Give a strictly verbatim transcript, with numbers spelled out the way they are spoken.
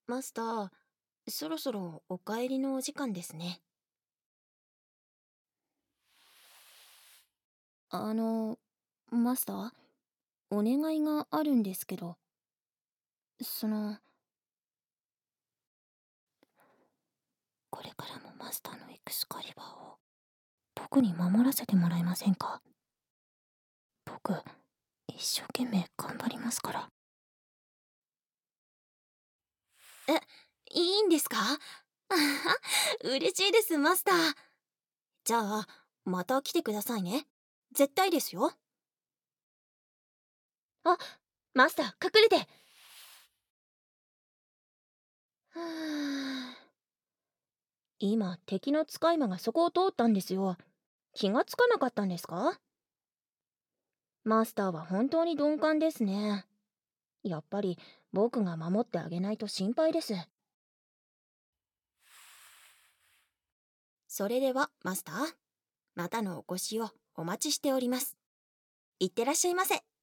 マスター、そろそろお帰りのお時間ですね。あの、マスター、お願いがあるんですけど、その、これからもマスターのエクスカリバーを僕に守らせてもらえませんか？僕、一生懸命頑張りますから。え、いいんですか？あはは嬉しいです、マスター。じゃあ、また来てくださいね。絶対ですよ。あ、マスター、隠れて。はあ、今、敵の使い魔がそこを通ったんですよ。気がつかなかったんですか？マスターは本当に鈍感ですね。やっぱり僕が守ってあげないと心配です。それでは、マスター、またのお越しをお待ちしております。いってらっしゃいませ。